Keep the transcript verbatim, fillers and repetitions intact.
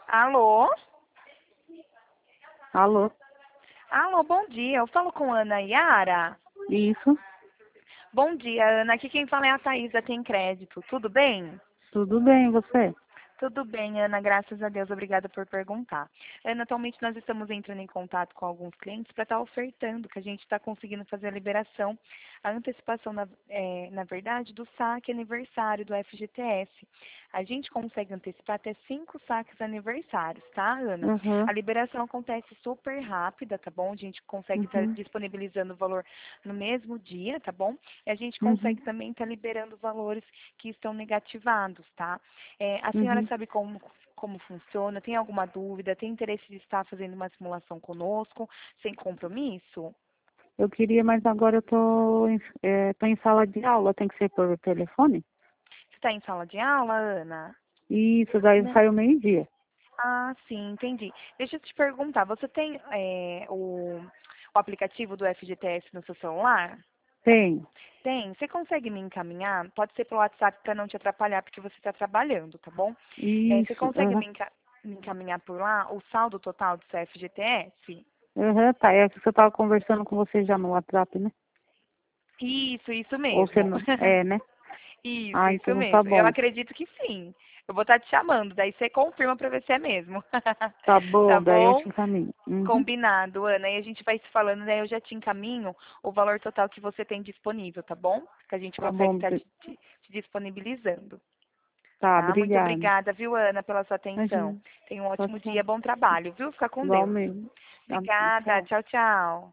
Alô? Alô? Alô, bom dia. Eu falo com a Ana Yara. Isso, Bom dia, Ana. Aqui quem fala é a Thaís da Tem Crédito. Tudo bem? tudo bem, você? Tudo bem, Ana, graças a Deus. Obrigada por perguntar. Ana, atualmente nós estamos entrando em contato com alguns clientes para estar ofertando, que a gente está conseguindo fazer a liberação, a antecipação, na, eh, na verdade, do saque aniversário do F G T S. A gente consegue antecipar até cinco saques aniversários, tá, Ana? Uhum, A liberação acontece super rápida, tá bom? A gente consegue estar uhum, disponibilizando o valor no mesmo dia, tá bom? E a gente uhum, consegue também estar liberando valores que estão negativados, tá? É, a senhora uhum. sabe como, como funciona? Tem alguma dúvida? Tem interesse de estar fazendo uma simulação conosco, sem compromisso? Eu queria, mas agora eu tô em, é, tô em sala de aula, tem que ser por telefone? Você está em sala de aula, Ana? Isso, daí Né? saiu meio-dia. Ah, sim, entendi. Deixa eu te perguntar, você tem é, o, o aplicativo do F G T S no seu celular? Tem. Tem. Você consegue me encaminhar? Pode ser pelo WhatsApp para não te atrapalhar, porque você está trabalhando, tá bom? É, você Isso, consegue aham, me, enca- me encaminhar por lá o saldo total do seu F G T S? aham, tá. É que eu tava conversando com você já no WhatsApp, né? Isso, isso Ou você mesmo. não, é, né? Isso, Ah, isso então tá mesmo. Eu bom. acredito que sim. Eu vou estar te chamando, daí você confirma para ver se é mesmo. Tá Tá bom, daí eu te bom? encaminho. Uhum, Combinado, Ana. E a gente vai se falando, daí eu já te encaminho o valor total que você tem disponível, tá bom? Que a gente tá consegue bom. estar bri- te, te- te disponibilizando. Tá, Tá? Muito obrigada. obrigada, viu, Ana, pela sua atenção. Imagina. Tenha um Tchau, ótimo tchau. dia, bom trabalho, viu? Fica com Igual Deus. mesmo. Tá, Obrigada. tchau. Tchau, tchau.